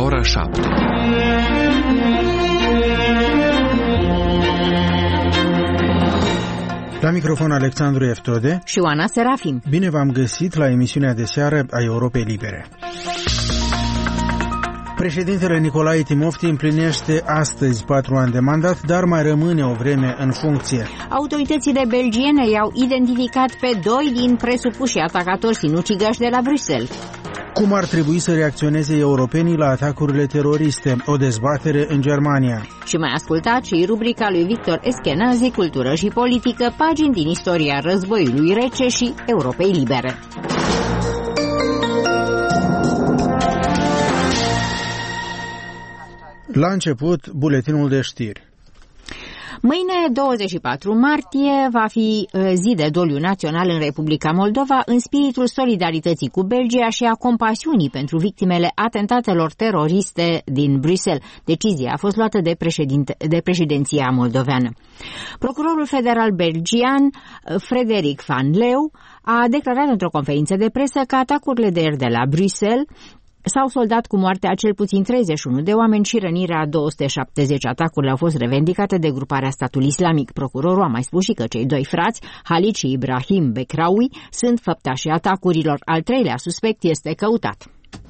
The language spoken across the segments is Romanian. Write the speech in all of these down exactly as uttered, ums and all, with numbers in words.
ora șapte. La microfon Alexandru Eftode și Oana Serafim. Bine v-am găsit la emisiunea de seară a Europei Libere. Președintele Nicolae Timofti împlinește astăzi patru ani de mandat, dar mai rămâne o vreme în funcție. Autoritățile belgiene i-au identificat pe doi din presupuși atacatori sinucigași de la Bruxelles. Cum ar trebui să reacționeze europenii la atacurile teroriste? O dezbatere în Germania. Și mai ascultat și rubrica lui Victor Eschenazi, cultură și politică, pagini din istoria războiului rece și Europei Libere. La început, buletinul de știri. Mâine, douăzeci și patru martie, va fi zi de doliu național în Republica Moldova, în spiritul solidarității cu Belgia și a compasiunii pentru victimele atentatelor teroriste din Bruxelles. Decizia a fost luată de, președinte, de președinția moldoveană. Procurorul federal belgian, Frederic Van Leeuw, a declarat într-o conferință de presă că atacurile de ieri de la Bruxelles s-au soldat cu moartea cel puțin treizeci și unu de oameni și rănirea a două sute șaptezeci. Atacurile au fost revendicate de gruparea Statul Islamic. Procurorul a mai spus și că cei doi frați, Halid și Ibrahim Bekraoui, sunt făptașii atacurilor. Al treilea suspect este căutat.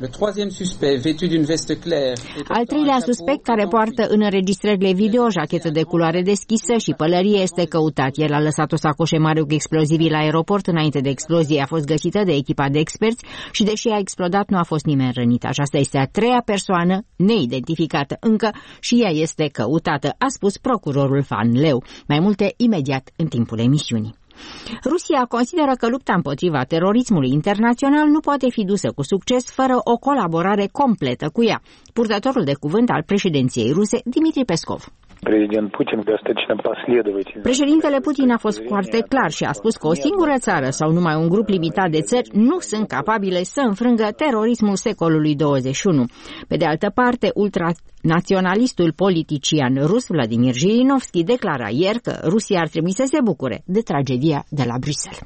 Al treilea suspect, care poartă în înregistrările video jachetă de culoare deschisă și pălărie, este căutat. El a lăsat o sacoșe mare cu explozivi la aeroport. Înainte de explozie a fost găsită de echipa de experți și, deși a explodat, nu a fost nimeni rănit. Aceasta este a treia persoană neidentificată încă și ea este căutată, a spus procurorul Van Leeuw. Mai multe imediat în timpul emisiunii. Rusia consideră că lupta împotriva terorismului internațional nu poate fi dusă cu succes fără o colaborare completă cu ea. Purtătorul de cuvânt al președinției ruse, Dmitri Peskov. Președintele Putin a fost foarte clar și a spus că o singură țară sau numai un grup limitat de țări nu sunt capabile să înfrângă terorismul secolului douăzeci și unu. Pe de altă parte, ultranaționalistul politician rus Vladimir Jirinovski declara ieri că Rusia ar trebui să se bucure de tragedia de la Bruxelles.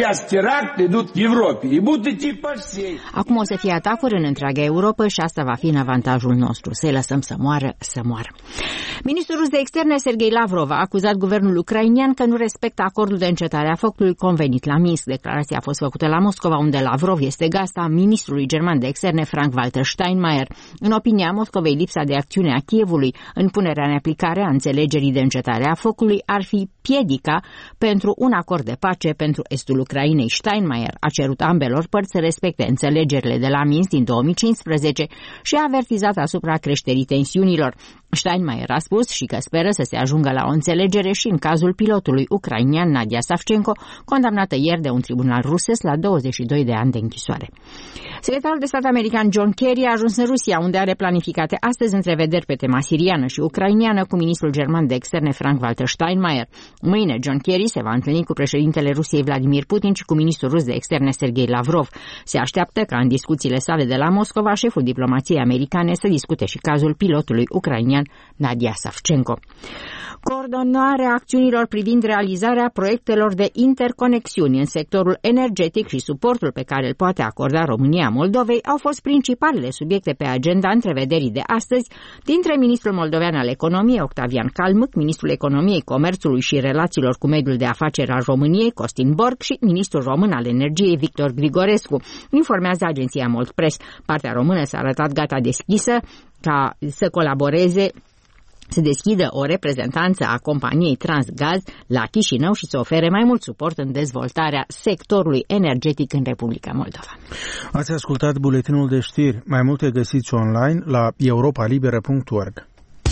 Acum o să fie atacuri în întreaga Europa și asta va fi în avantajul nostru. Să-i lăsăm să moară, să moară. Ministrul rus de externe Sergei Lavrov a acuzat guvernul ucrainian că nu respectă acordul de încetare a focului convenit la Minsk. Declarația a fost făcută la Moscova, unde Lavrov este gazda ministrului german de externe Frank-Walter Steinmeier. În opinia Moscovei, lipsa de acțiune a Kievului în punerea în aplicare a înțelegerii de încetare a focului ar fi piedica pentru un acord de pace pentru estul Ucrainei. Steinmeier a cerut ambelor părți să respecte înțelegerile de la Minsk din două mii cincisprezece și a avertizat asupra creșterii tensiunilor. Steinmeier a spus și că speră să se ajungă la o înțelegere și în cazul pilotului ucrainian Nadia Savchenko, condamnată ieri de un tribunal rusesc la douăzeci și doi de ani de închisoare. Secretarul de stat american John Kerry a ajuns în Rusia, unde are planificate astăzi întrevederi pe tema siriană și ucrainiană cu ministrul german de externe Frank-Walter Steinmeier. Mâine John Kerry se va întâlni cu președintele Rusiei Vladimir Putin și cu ministrul rus de externe Sergei Lavrov. Se așteaptă ca în discuțiile sale de la Moscova șeful diplomației americane să discute și cazul pilotului ucrainian Nadia Savchenko. Coordonarea acțiunilor privind realizarea proiectelor de interconexiuni în sectorul energetic și suportul pe care îl poate acorda România Moldovei au fost principalele subiecte pe agenda întrevederii de astăzi dintre ministrul moldovean al economiei Octavian Calmâc, ministrul economiei, comerțului și relațiilor cu mediul de afaceri al României Costin Borg și ministrul român al energiei Victor Grigorescu, informează agenția Moldpress. Partea română s-a arătat gata deschisă ca să colaboreze, să deschidă o reprezentanță a companiei Transgaz la Chișinău și să ofere mai mult suport în dezvoltarea sectorului energetic în Republica Moldova. Ați ascultat buletinul de știri. Mai multe găsiți online la europa liberă punct org.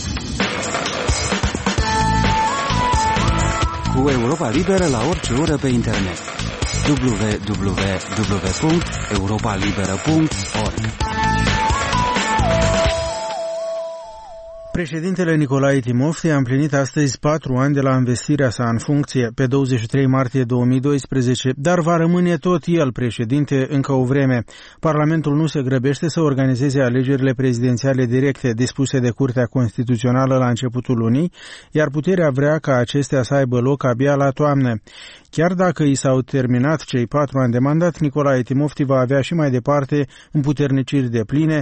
Cu Europa Liberă la orice oră pe internet. w w w punct europa liberă punct org. Președintele Nicolae Timofti a împlinit astăzi patru ani de la învestirea sa în funcție pe douăzeci și trei martie două mii doisprezece, dar va rămâne tot el președinte încă o vreme. Parlamentul nu se grăbește să organizeze alegerile prezidențiale directe dispuse de Curtea Constituțională la începutul lunii, iar puterea vrea ca acestea să aibă loc abia la toamnă. Chiar dacă i s-au terminat cei patru ani de mandat, Nicolae Timofti va avea și mai departe împuterniciri depline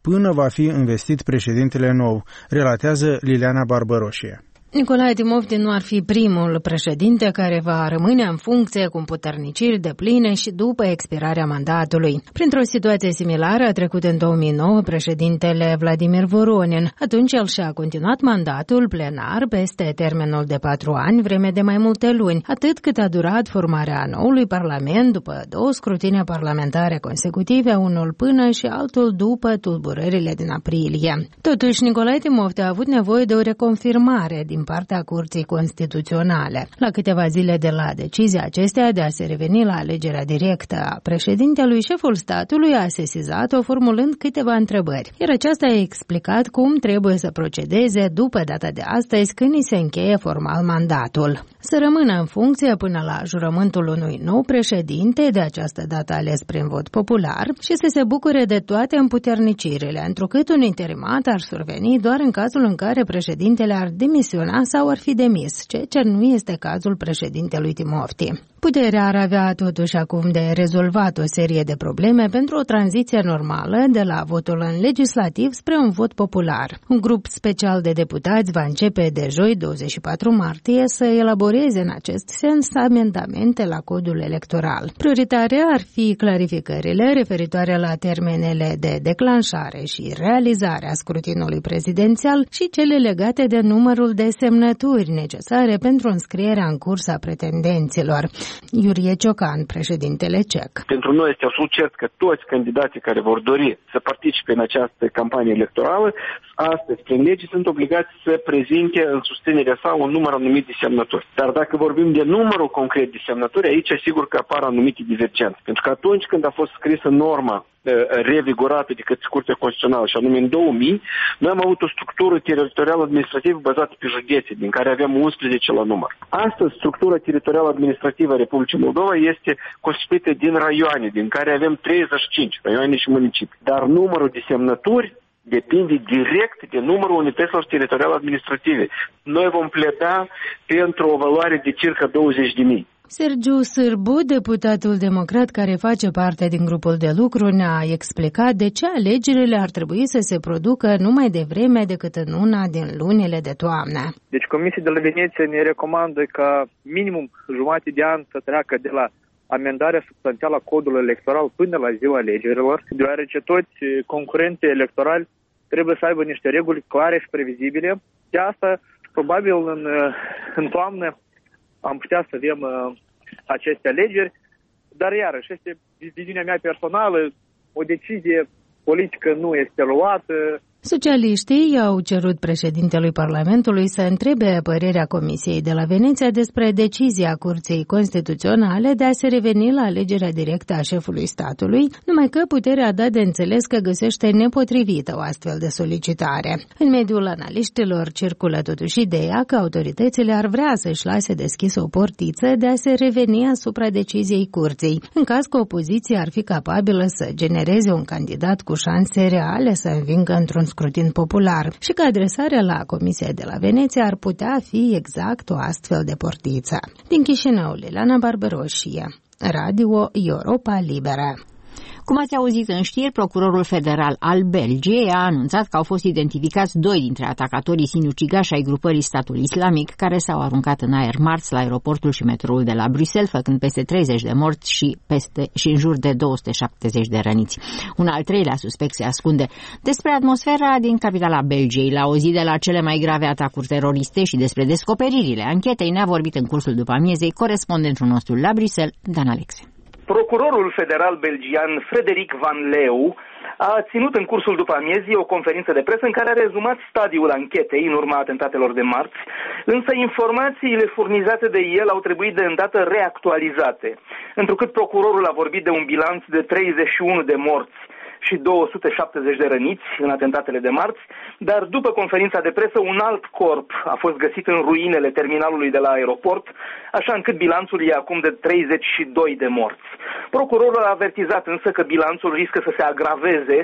până va fi investit președintele nou, relatează Liliana Barbăroșie. Nicolae Timofti nu ar fi primul președinte care va rămâne în funcție cu împuterniciri depline și după expirarea mandatului. Printr-o situație similară a trecut în două mii nouă președintele Vladimir Voronin. Atunci el și-a continuat mandatul plenar peste termenul de patru ani, vreme de mai multe luni, atât cât a durat formarea noului parlament după două scrutine parlamentare consecutive, unul până și altul după tulburările din aprilie. Totuși, Nicolae Timofti a avut nevoie de o reconfirmare din partea Curții Constituționale. La câteva zile de la decizia acesteia de a se reveni la alegerea directă a președintelui, șeful statului a sesizat-o formulând câteva întrebări, iar aceasta a explicat cum trebuie să procedeze după data de astăzi, când îi se încheie formal mandatul. Să rămână în funcție până la jurământul unui nou președinte, de această dată ales prin vot popular, și să se bucure de toate împuternicirile, întrucât un interimat ar surveni doar în cazul în care președintele ar demisiona sau ar fi demis, ceea ce nu este cazul președintelui Timofti. Puterea ar avea totuși acum de rezolvat o serie de probleme pentru o tranziție normală de la votul în legislativ spre un vot popular. Un grup special de deputați va începe de joi, douăzeci și patru martie, să elaboreze în acest sens amendamente la codul electoral. Prioritare ar fi clarificările referitoare la termenele de declanșare și realizare a scrutinului prezidențial și cele legate de numărul de semnături necesare pentru înscrierea în curs a pretendenților. Iurie Ciocan, președintele C E C. Pentru noi este absolut cert că toți candidații care vor dori să participe în această campanie electorală, astăzi, prin lege, sunt obligați să prezinte în susținerea sa un număr anumit de semnături. Dar dacă vorbim de numărul concret de semnături, aici sigur că apar anumite divergențe. Pentru că atunci când a fost scrisă norma revigorată de către Curtea Constituțională, și anume în două mii, noi am avut o structură teritorială administrativă bazată pe județe, din care aveam unsprezece la număr. Astăzi, structura teritorială administrativă a Republicii Moldova este constituită din raioane, din care avem treizeci și cinci raioane și municipii. Dar numărul de semnături depinde direct de numărul unităților teritoriale administrative. Noi vom pleda pentru o valoare de circa douăzeci de mii. Sergiu Sârbu, deputatul democrat care face parte din grupul de lucru, ne-a explicat de ce alegerile ar trebui să se producă nu mai devreme decât în una din lunile de toamnă. Deci Comisia de la Veneția ne recomandă ca minimum jumătate de an să treacă de la amendarea substanțială a codului electoral până la ziua alegerilor, deoarece toți concurenții electorali trebuie să aibă niște reguli clare și previzibile. De asta, probabil în, în toamnă, am putea să avem uh, aceste alegeri, dar iarăși este viziunea mea personală, o decizie politică nu este luată. Socialiștii i-au cerut președintelui Parlamentului să întrebe părerea Comisiei de la Veneția despre decizia Curții Constituționale de a se reveni la alegerea directă a șefului statului, numai că puterea a dat de înțeles că găsește nepotrivită o astfel de solicitare. În mediul analiștilor circulă totuși ideea că autoritățile ar vrea să-și lase deschisă o portiță de a se reveni asupra deciziei Curții, în caz că opoziția ar fi capabilă să genereze un candidat cu șanse reale să învingă într-un scrutin popular și că adresarea la Comisia de la Veneția ar putea fi exact o astfel de portiță. Din Chișinău, Liliana Barbăroșie, Radio Europa Liberă. Cum ați auzit în știri, procurorul federal al Belgiei a anunțat că au fost identificați doi dintre atacatorii sinucigași ai grupării Statul Islamic, care s-au aruncat în aer marți la aeroportul și metroul de la Bruxelles, făcând peste treizeci de morți și, peste, și în jur de două sute șaptezeci de răniți. Un al treilea suspect se ascunde. Despre atmosfera din capitala Belgiei, la o zi de la cele mai grave atacuri teroriste și despre descoperirile anchetei, ne-a vorbit în cursul după amiezei corespondentul nostru la Bruxelles, Dan Alexe. Procurorul federal belgian Frederic Van Leeuw a ținut în cursul după amiezii o conferință de presă în care a rezumat stadiul anchetei în urma atentatelor de marți, însă informațiile furnizate de el au trebuit de îndată reactualizate, întrucât procurorul a vorbit de un bilanț de treizeci și unu de morți și două sute șaptezeci de răniți în atentatele de marți, dar după conferința de presă un alt corp a fost găsit în ruinele terminalului de la aeroport, așa încât bilanțul e acum de treizeci și doi de morți. Procurorul a avertizat însă că bilanțul riscă să se agraveze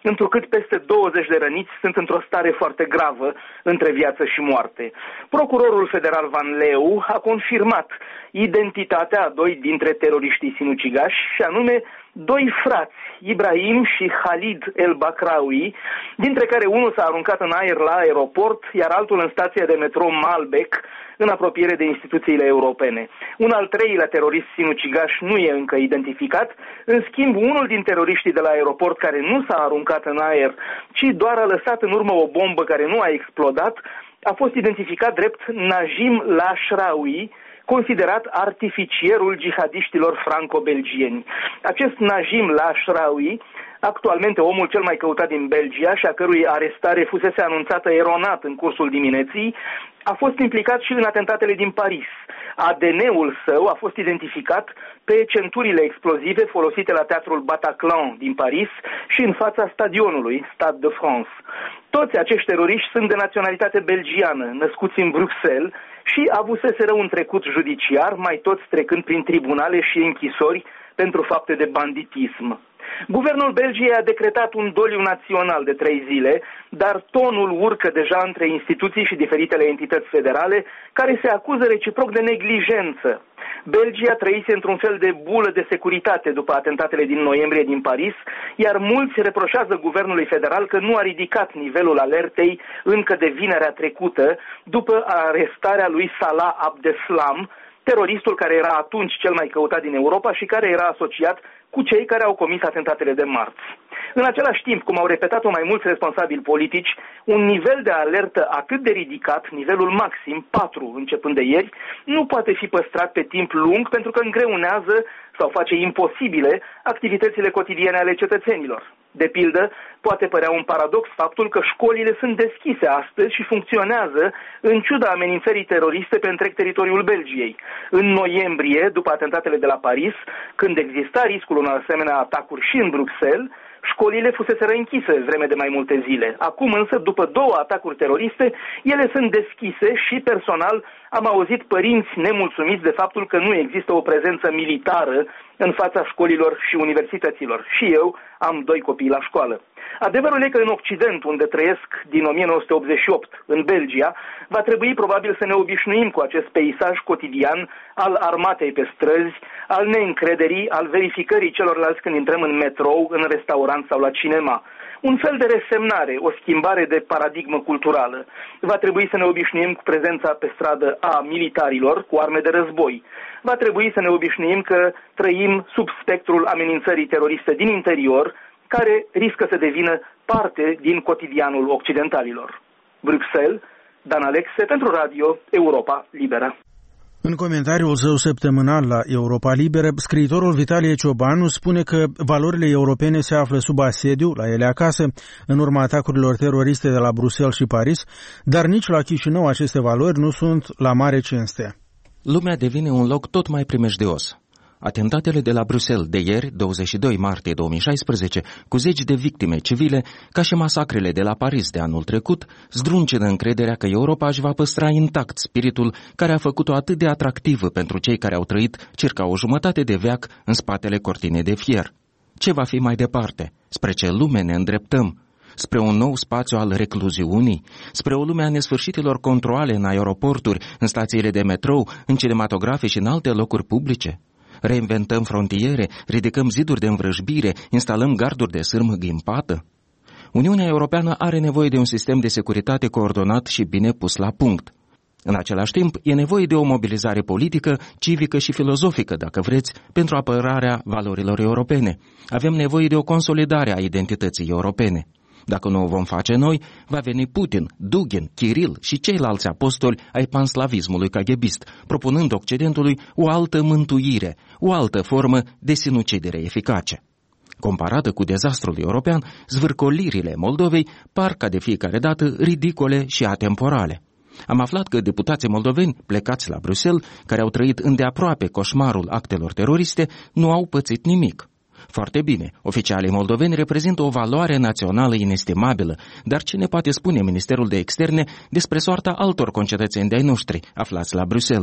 întrucât peste douăzeci de răniți sunt într-o stare foarte gravă între viață și moarte. Procurorul federal Van Leu a confirmat identitatea a doi dintre teroriștii sinucigași, și anume doi frați, Ibrahim și Khalid El Bakraoui, dintre care unul s-a aruncat în aer la aeroport, iar altul în stația de metrou Malbec, în apropiere de instituțiile europene. Un al treilea terorist sinucigaș nu e încă identificat, în schimb unul din teroriștii de la aeroport care nu s-a aruncat în aer, ci doar a lăsat în urmă o bombă care nu a explodat, a fost identificat drept Najim Lashraoui, considerat artificierul jihadiștilor franco-belgieni. Acest Najim Lashraoui, actualmente omul cel mai căutat din Belgia și a cărui arestare fusese anunțată eronat în cursul dimineții, a fost implicat și în atentatele din Paris. A D N-ul său a fost identificat pe centurile explozive folosite la teatrul Bataclan din Paris și în fața stadionului Stade de France. Toți acești teroriști sunt de naționalitate belgiană, născuți în Bruxelles și avuseseră un trecut judiciar, mai toți trecând prin tribunale și închisori pentru fapte de banditism. Guvernul Belgiei a decretat un doliu național de trei zile, dar tonul urcă deja între instituții și diferitele entități federale, care se acuză reciproc de neglijență. Belgia trăise într-un fel de bulă de securitate după atentatele din noiembrie din Paris, iar mulți reproșează guvernului federal că nu a ridicat nivelul alertei încă de vinerea trecută, după arestarea lui Salah Abdeslam, teroristul care era atunci cel mai căutat din Europa și care era asociat cu cei care au comis atentatele de marți. În același timp, cum au repetat-o mai mulți responsabili politici, un nivel de alertă atât de ridicat, nivelul maxim, patru începând de ieri, nu poate fi păstrat pe timp lung pentru că îngreunează sau face imposibile activitățile cotidiene ale cetățenilor. De pildă, poate părea un paradox faptul că școlile sunt deschise astăzi și funcționează în ciuda amenințării teroriste pe întreg teritoriul Belgiei. În noiembrie, după atentatele de la Paris, când exista riscul unor asemenea atacuri și în Bruxelles, școlile fuseseră închise vreme de mai multe zile. Acum însă, după două atacuri teroriste, ele sunt deschise și personal am auzit părinți nemulțumiți de faptul că nu există o prezență militară în fața școlilor și universităților. Și eu am doi copii la școală. Adevărul e că în Occident, unde trăiesc din o mie nouă sute optzeci și opt, în Belgia, va trebui probabil să ne obișnuim cu acest peisaj cotidian al armatei pe străzi, al neîncrederii, al verificării celorlalți când intrăm în metrou, în restaurant sau la cinema. Un fel de resemnare, o schimbare de paradigmă culturală. Va trebui să ne obișnuim cu prezența pe stradă a militarilor cu arme de război. Va trebui să ne obișnuim că trăim sub spectrul amenințării teroriste din interior, care riscă să devină parte din cotidianul occidentalilor. Bruxelles, Dan Alexe, pentru Radio Europa Liberă. În comentariul său săptămânal la Europa Liberă, scriitorul Vitalie Ciobanu spune că valorile europene se află sub asediu la ele acasă, în urma atacurilor teroriste de la Bruxelles și Paris, dar nici la Chișinău aceste valori nu sunt la mare cinste. Lumea devine un loc tot mai primejdios. Atentatele de la Bruxelles de ieri, douăzeci și doi martie două mii șaisprezece, cu zeci de victime civile, ca și masacrele de la Paris de anul trecut, zdruncină încrederea că Europa își va păstra intact spiritul care a făcut-o atât de atractivă pentru cei care au trăit circa o jumătate de veac în spatele cortinei de fier. Ce va fi mai departe? Spre ce lume ne îndreptăm? Spre un nou spațiu al recluziunii? Spre o lume a nesfârșitilor controale în aeroporturi, în stațiile de metrou, în cinematografe și în alte locuri publice? Reinventăm frontiere, ridicăm ziduri de învrăjbire, instalăm garduri de sârmă ghimpată? Uniunea Europeană are nevoie de un sistem de securitate coordonat și bine pus la punct. În același timp, e nevoie de o mobilizare politică, civică și filozofică, dacă vreți, pentru apărarea valorilor europene. Avem nevoie de o consolidare a identității europene. Dacă nu o vom face noi, va veni Putin, Dugin, Kiril și ceilalți apostoli ai panslavismului kaghebist, propunând Occidentului o altă mântuire, o altă formă de sinucidere eficace. Comparată cu dezastrul european, zvârcolirile Moldovei par ca de fiecare dată ridicole și atemporale. Am aflat că deputații moldoveni plecați la Bruxelles, care au trăit îndeaproape coșmarul actelor teroriste, nu au pățit nimic. Foarte bine, oficialii moldoveni reprezintă o valoare națională inestimabilă, dar ce ne poate spune Ministerul de Externe despre soarta altor concetățeni de-ai noștri aflați la Bruxelles?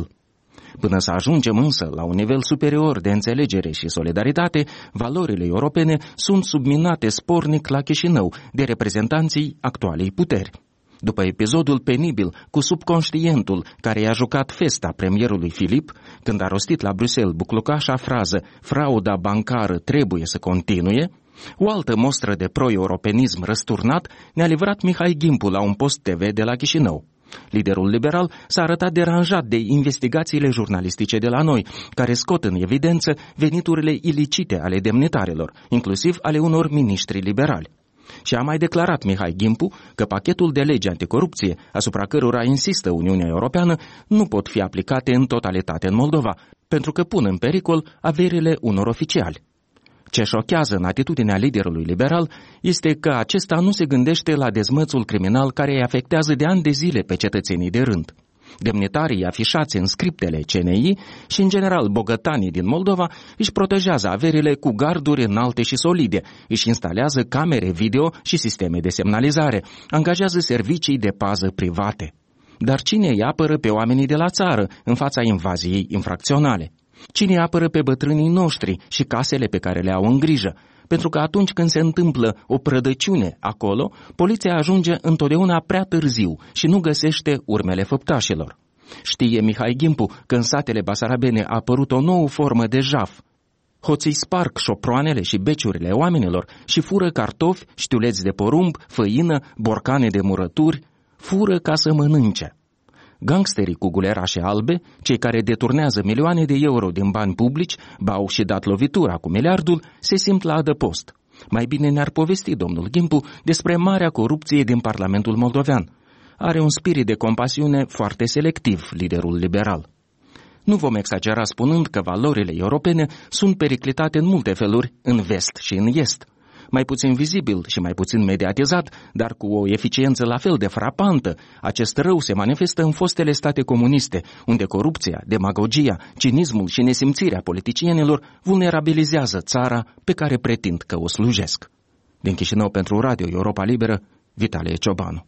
Până să ajungem însă la un nivel superior de înțelegere și solidaritate, valorile europene sunt subminate spornic la Chișinău de reprezentanții actualei puteri. După episodul penibil cu subconștientul care i-a jucat festa premierului Filip, când a rostit la Bruxelles buclucașa frază "frauda bancară trebuie să continue", o altă mostră de pro-europenism răsturnat ne-a livrat Mihai Gimpu la un post T V de la Chișinău. Liderul liberal s-a arătat deranjat de investigațiile jurnalistice de la noi, care scot în evidență veniturile ilicite ale demnitarilor, inclusiv ale unor miniștri liberali. Și a mai declarat Mihai Gimpu că pachetul de legi anticorupție, asupra cărora insistă Uniunea Europeană, nu pot fi aplicate în totalitate în Moldova, pentru că pun în pericol averile unor oficiali. Ce șochează în atitudinea liderului liberal este că acesta nu se gândește la dezmățul criminal care îi afectează de ani de zile pe cetățenii de rând. Demnitarii afișați în scriptele C N I și, în general, bogătanii din Moldova își protejează averile cu garduri înalte și solide, își instalează camere video și sisteme de semnalizare, angajează servicii de pază private. Dar cine îi apără pe oamenii de la țară în fața invaziei infracționale? Cine apără pe bătrânii noștri și casele pe care le au în grijă? Pentru că atunci când se întâmplă o prădăciune acolo, poliția ajunge întotdeauna prea târziu și nu găsește urmele făptașilor. Știe Mihai Gimpu că în satele basarabene a apărut o nouă formă de jaf. Hoții sparg șoproanele și beciurile oamenilor și fură cartofi, știuleți de porumb, făină, borcane de murături, fură ca să mănânce. Gangsterii cu gulerașe albe, cei care deturnează milioane de euro din bani publici, b-au și dat lovitura cu miliardul, se simt la adăpost. Mai bine ne-ar povesti domnul Gimpu despre marea corupție din Parlamentul moldovean. Are un spirit de compasiune foarte selectiv, liderul liberal. Nu vom exagera spunând că valorile europene sunt periclitate în multe feluri, în vest și în est. Mai puțin vizibil și mai puțin mediatizat, dar cu o eficiență la fel de frapantă, acest rău se manifestă în fostele state comuniste, unde corupția, demagogia, cinismul și nesimțirea politicienilor vulnerabilizează țara pe care pretind că o slujesc. Din Chișinău pentru Radio Europa Liberă, Vitalie Ciobanu.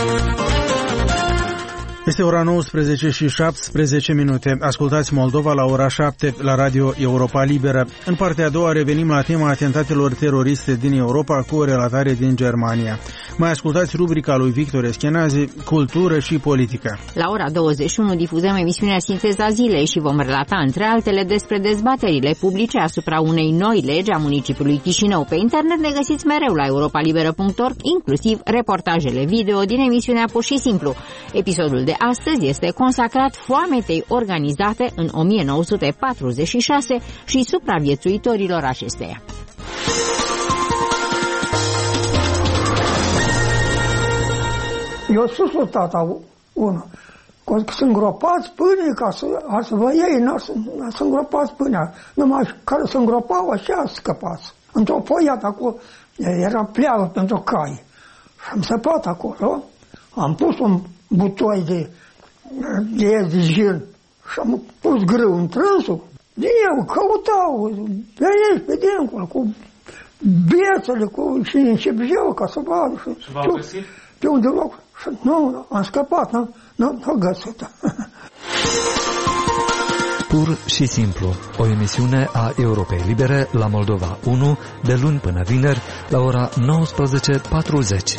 Este ora nouăsprezece și șaptesprezece minute. Ascultați Moldova la ora șapte la Radio Europa Liberă. În partea a doua revenim la tema atentatelor teroriste din Europa cu o relatare din Germania. Mai ascultați rubrica lui Victor Eschenazi, Cultură și Politică. La ora douăzeci și unu difuzăm emisiunea Sinteza Zilei și vom relata între altele despre dezbaterile publice asupra unei noi legi a municipiului Chișinău. Pe internet ne găsiți mereu la europa liberă punct org, inclusiv reportajele video din emisiunea Pur și Simplu. Episodul de astăzi este consacrat foametei organizate în o mie nouă sute patruzeci și șase și supraviețuitorilor acesteia. Eu sus la tata unul, că să îngropați pâine ca să, să vă iei, nu să îngropați pâinea, numai care să îngropau așa scăpați. Într-o poiată acolo era pleavă pentru cai și am săpat acolo, am pus un butoi de de, de gel și am pus grâu în trânsul. De eu căutau, pe aici, pe dincolo, cu bețele, cu și începeau ca să vadă. Și, și v-au găsit? Pe unde loc? Și nu, am scăpat, nu, nu, nu găsit. Pur și simplu, o emisiune a Europei Libere la Moldova unu, de luni până vineri, la ora nouăsprezece patruzeci.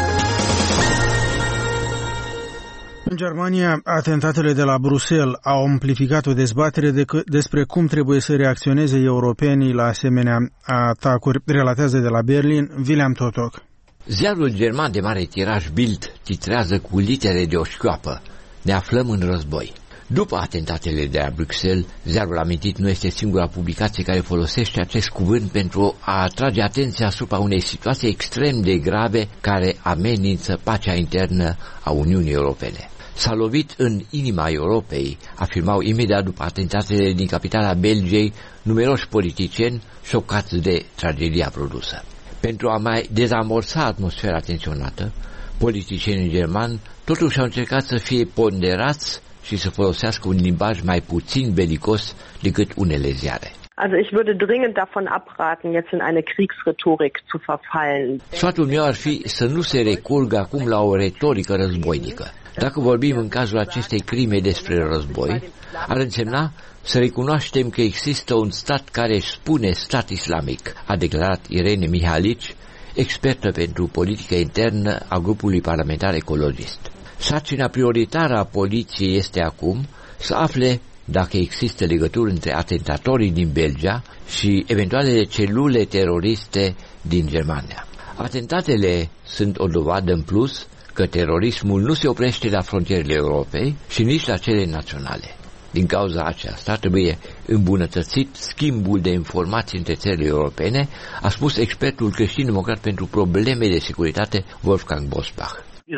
În Germania, atentatele de la Bruxelles au amplificat o dezbatere de că, despre cum trebuie să reacționeze europenii la asemenea atacuri, relatează de la Berlin William Totok. Ziarul german de mare tiraj Bild titrează cu litere de o șchioapă: ne aflăm în război. După atentatele de la Bruxelles, ziarul amintit nu este singura publicație care folosește acest cuvânt pentru a atrage atenția asupra unei situații extrem de grave care amenință pacea internă a Uniunii Europene. S-a lovit în inima Europei, afirmau imediat după atentatele din capitala Belgiei numeroși politicieni șocați de tragedia produsă. Pentru a mai dezamorsa atmosfera tensionată, politicienii germani totuși au încercat să fie ponderați și să folosească un limbaj mai puțin belicos decât unele ziare. Also ich würde dringend davon abraten, jetzt in eine Kriegsrhetorik zu verfallen. Sfatul meu ar fi să nu se recurgă acum la o retorică războinică. Dacă vorbim în cazul acestei crime despre război, ar însemna să recunoaștem că există un stat care își spune stat islamic, a declarat Irene Mihalici, expertă pentru politică internă a grupului parlamentar ecologist. Sarcina prioritară a poliției este acum să afle dacă există legături între atentatorii din Belgia și eventualele celule teroriste din Germania. Atentatele sunt o dovadă în plus că terorismul nu se oprește la frontierele Europei și nici la cele naționale. Din cauza aceasta trebuie îmbunătățit schimbul de informații între țările europene, a spus expertul creștin-democrat pentru probleme de securitate Wolfgang Bosbach.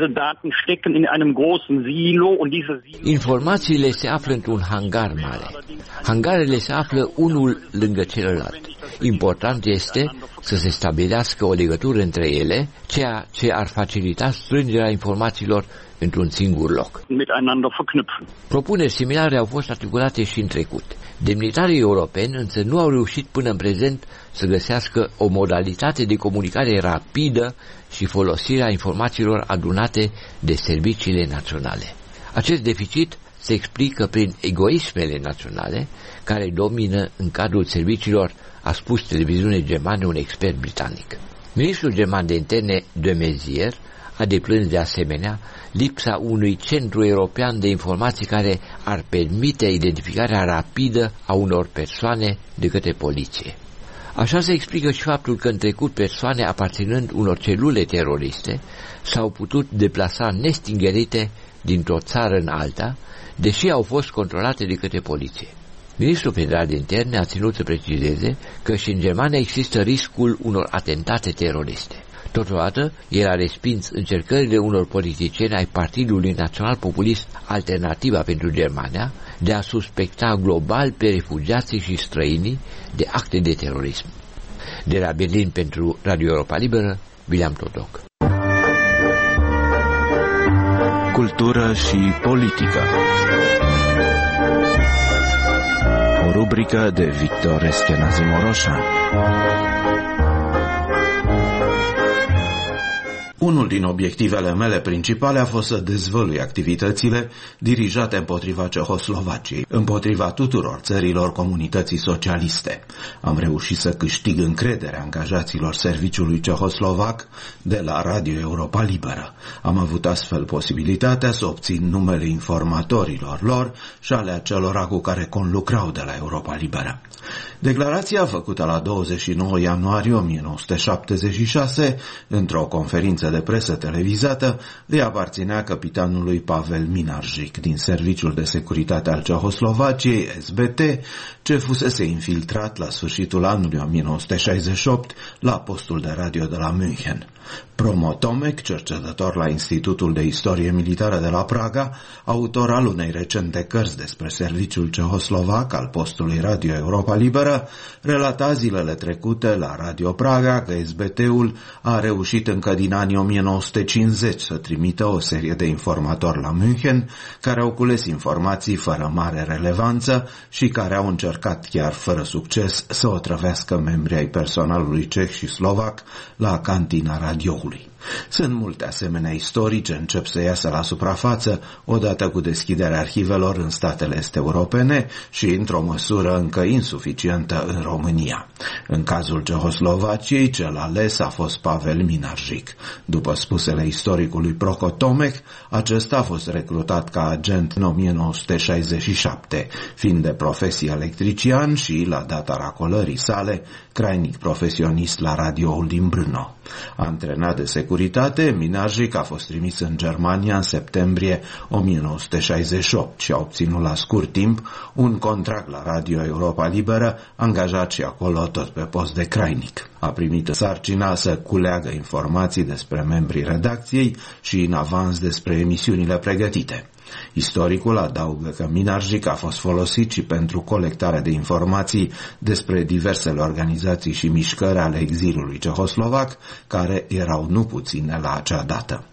Informațiile se află într-un hangar mare. Hangarele se află unul lângă celălalt. Important este să se stabilească o legătură între ele, ceea ce ar facilita strângerea informațiilor într-un singur loc. Propuneri similare au fost articulate și în trecut. Demnitarii europeni însă nu au reușit până în prezent să găsească o modalitate de comunicare rapidă și folosirea informațiilor adunate de serviciile naționale. Acest deficit se explică prin egoismele naționale care domină în cadrul serviciilor, a spus televiziunea germană un expert britanic. Ministrul german de interne de Maizière a deplâns de asemenea lipsa unui centru european de informații care ar permite identificarea rapidă a unor persoane de către poliție. Așa se explică și faptul că în trecut persoane aparținând unor celule teroriste s-au putut deplasa nestingerite dintr-o țară în alta, deși au fost controlate de către poliție. Ministrul federal de interne a ținut să precizeze că și în Germania există riscul unor atentate teroriste. Totodată, el a respins încercările unor politicieni ai Partidului Național Populist Alternativa pentru Germania de a suspecta global pe refugiații și străinii de acte de terorism. De la Berlin pentru Radio Europa Liberă, William Todoc. Cultură și politică. O rubrică de Victor Eschenazi Moroșan. Unul din obiectivele mele principale a fost să dezvălui activitățile dirijate împotriva Cehoslovaciei, împotriva tuturor țărilor comunității socialiste. Am reușit să câștig încrederea angajaților serviciului cehoslovac de la Radio Europa Liberă. Am avut astfel posibilitatea să obțin numele informatorilor lor și ale acelora cu care conlucrau de la Europa Liberă. Declarația făcută la douăzeci și nouă ianuarie o mie nouă sute șaptezeci și șase într-o conferință de presă televizată îi aparținea capitanului Pavel Minarjic din Serviciul de Securitate al Cehoslovaciei, S B T, ce fusese infiltrat la sfârșitul anului o mie nouă sute șaizeci și opt la postul de radio de la München. Promo Tomek, cercetător la Institutul de Istorie Militară de la Praga, autor al unei recente cărți despre serviciul cehoslovac al postului Radio Europa Liberă, relata zilele trecute la Radio Praga că S B T-ul a reușit încă din anii o mie nouă sute cincizeci să trimită o serie de informatori la München care au cules informații fără mare relevanță și care au încercat chiar fără succes să otrăvească membrii ai personalului ceh și slovac la cantina radioului. Sunt multe asemenea istorii ce încep să iasă la suprafață odată cu deschiderea arhivelor în statele est europene și într-o măsură încă insuficientă în România. În cazul Cehoslovaciei, cel ales a fost Pavel Minarjic. După spusele istoricului Proco Tomek, acesta a fost recrutat ca agent în o mie nouă sute șaizeci și șapte, fiind de profesie electrician și, la data racolării sale, crainic profesionist la radioul din Brno. Antrenat de securitate, Minarjic a fost trimis în Germania în septembrie o mie nouă sute șaizeci și opt și a obținut la scurt timp un contract la Radio Europa Liberă, angajat și acolo tot pe post de crainic. A primit sarcina să culeagă informații despre membrii redacției și în avans despre emisiunile pregătite. Istoricul adaugă că Minarjic a fost folosit și pentru colectarea de informații despre diversele organizații și mișcări ale exilului cehoslovac, care erau nu puține la acea dată.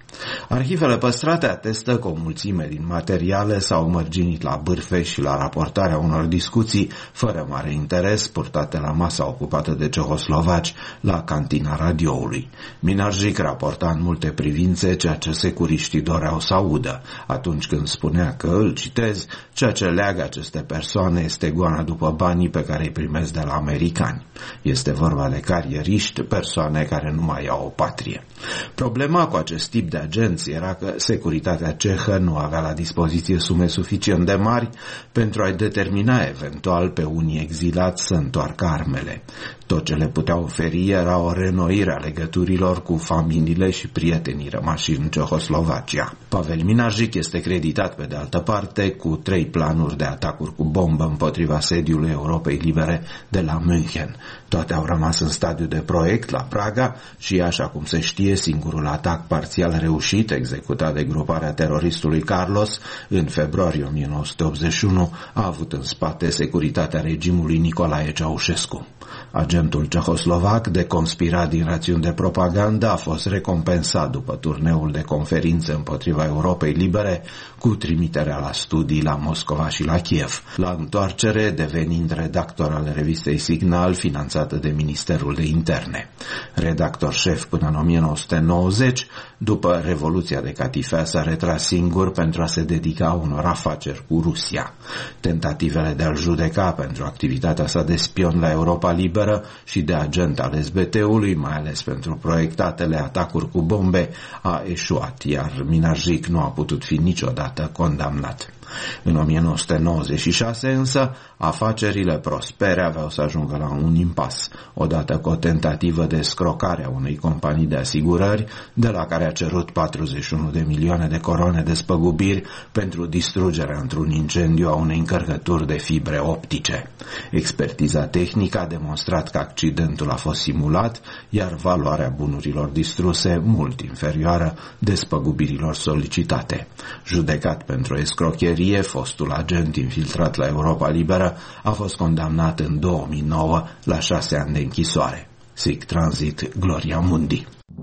Arhivele păstrate atestă că o mulțime din materiale s-au mărginit la bârfe și la raportarea unor discuții fără mare interes purtate la masa ocupată de cehoslovaci la cantina radioului. Minarjic raporta în multe privințe ceea ce securiștii doreau să audă atunci când spunea că, îl citez, ceea ce leagă aceste persoane este goana după banii pe care îi primesc de la americani. Este vorba de carieriști, persoane care nu mai au o patrie. Problema cu acest tip de agenți era că securitatea cehă nu avea la dispoziție sume suficient de mari pentru a-i determina eventual pe unii exilați să întoarcă armele. Tot ce le putea oferi era o renoire a legăturilor cu familiile și prietenii rămași în Cehoslovacia. Pavel Minarjic este creditat pe de altă parte cu trei planuri de atacuri cu bombă împotriva sediului Europei Libere de la München. Toate au rămas în stadiu de proiect la Praga și, așa cum se știe, singurul atac parțial reușit, executat de gruparea teroristului Carlos în februarie o mie nouă sute optzeci și unu, a avut în spate securitatea regimului Nicolae Ceaușescu. Agentul cehoslovac, deconspirat din rațiuni de propagandă, a fost recompensat după turneul de conferințe împotriva Europei Libere cu trimiterea la studii la Moscova și la Kiev, la întoarcere devenind redactor al revistei Signal, finanțată de Ministerul de Interne. Redactor șef până în o mie nouă sute nouăzeci, după Revoluția de Catifea s-a retras singur pentru a se dedica unor afaceri cu Rusia. Tentativele de a-l judeca pentru activitatea sa de spion la Europa Liberă și de agent al S B T-ului, mai ales pentru proiectatele atacuri cu bombe, a eșuat, iar Minarjic nu a putut fi niciodată condamnat. În o mie nouă sute nouăzeci și șase însă, afacerile prospere aveau să ajungă la un impas, odată cu o tentativă de scrocare a unei companii de asigurări, de la care a cerut patruzeci și unu de milioane de coroane de spăgubiri pentru distrugerea într-un incendiu a unei încărcături de fibre optice. Expertiza tehnică a demonstrat că accidentul a fost simulat, iar valoarea bunurilor distruse mult inferioară despăgubirilor solicitate. Judecat pentru escrocherie, fostul agent infiltrat la Europa Liberă a fost condamnat în două mii nouă la șase ani de închisoare. Sic transit Gloria Mundi.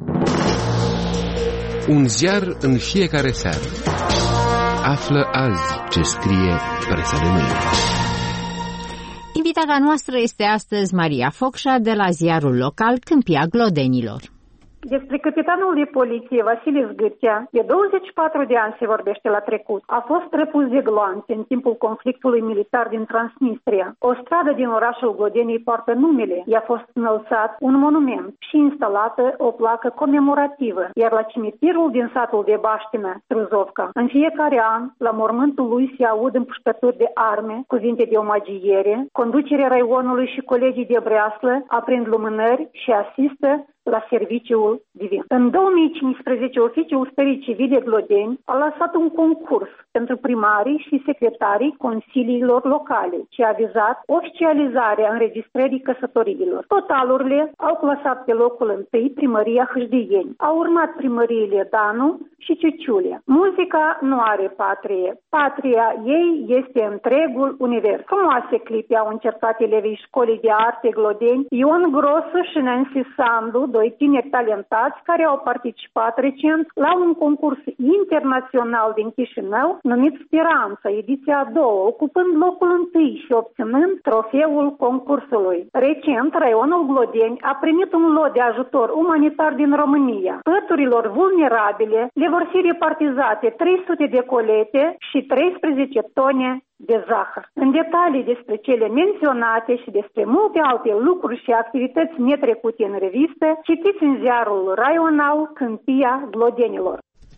Un ziar în fiecare seară. Află azi ce scrie presa de mâine. Invitata noastră este astăzi Maria Focșa de la ziarul local Câmpia Glodenilor. Despre capitanul de poliție Vasile Zgârcea, de douăzeci și patru de ani se vorbește la trecut. A fost repus de gloanțe în timpul conflictului militar din Transnistria. O stradă din orașul Glodenii poartă numele. I-a fost înălțat un monument și instalată o placă comemorativă, iar la cimitirul din satul de Baștină, Truzovca, în fiecare an, la mormântul lui se aud împușcături de arme, cuvinte de omagiere, conducerea raionului și colegii de breaslă aprind lumânări și asistă la serviciul divin. În două mii cincisprezece, Oficiul Stării Civile Glodeni a lansat un concurs pentru primarii și secretarii consiliilor locale, ce a vizat oficializarea înregistrării căsătoriilor. Totalurile au clasat pe locul întâi primăria Hâșdieni. Au urmat primăriile Danu și Ciuciulea. Muzica nu are patrie. Patria ei este întregul univers. Frumoase clipe au încercat elevii școlii de arte Glodeni, Ion Grosu și Nancy Sandu, doi tineri talentați care au participat recent la un concurs internațional din Chișinău numit Speranța, ediția a doua, ocupând locul întâi și obținând trofeul concursului. Recent, raionul Glodeni a primit un lot de ajutor umanitar din România. Păturilor vulnerabile le vor fi repartizate trei sute de colete și treisprezece tone de zahăr. În detalii despre cele menționate și despre multe alte lucruri și activități netrecute în revistă, citiți în ziarul raional Câmpia Glodenilor.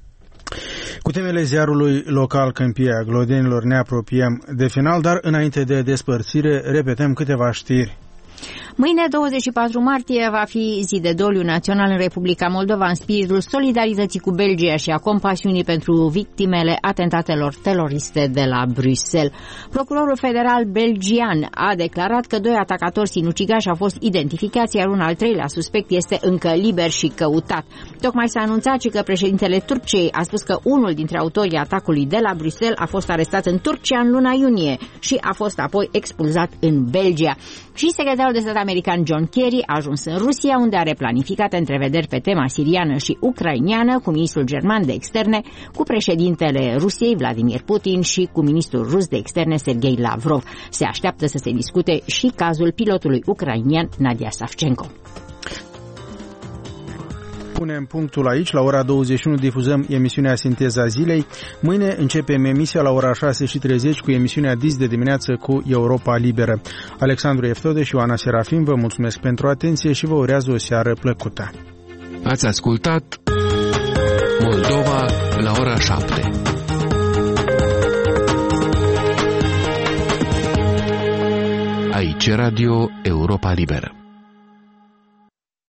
Cu temele ziarului local Câmpia Glodenilor ne apropiem de final, dar înainte de despărțire repetăm câteva știri. Mâine, douăzeci și patru martie, va fi zi de doliu național în Republica Moldova, în spiritul solidarității cu Belgia și a compasiunii pentru victimele atentatelor teroriste de la Bruxelles. Procurorul federal belgian a declarat că doi atacatori sinucigași au fost identificați, iar un al treilea suspect este încă liber și căutat. Tocmai s-a anunțat și că președintele Turciei a spus că unul dintre autorii atacului de la Bruxelles a fost arestat în Turcia în luna iunie și a fost apoi expulzat în Belgia. Și secretarul Secretarul de stat american John Kerry a ajuns în Rusia, unde are planificate întrevederi pe tema siriană și ucrainiană cu ministrul german de externe, cu președintele Rusiei Vladimir Putin și cu ministrul rus de externe Sergei Lavrov. Se așteaptă să se discute și cazul pilotului ucrainian Nadia Savchenko. Punem punctul aici. La ora douăzeci și unu difuzăm emisiunea Sinteza Zilei. Mâine începem emisia la ora șase și treizeci cu emisiunea Dis de dimineață cu Europa Liberă. Alexandru Eftode și Oana Serafim vă mulțumesc pentru atenție și vă urează o seară plăcută. Ați ascultat Moldova la ora șapte. Aici Radio Europa Liberă.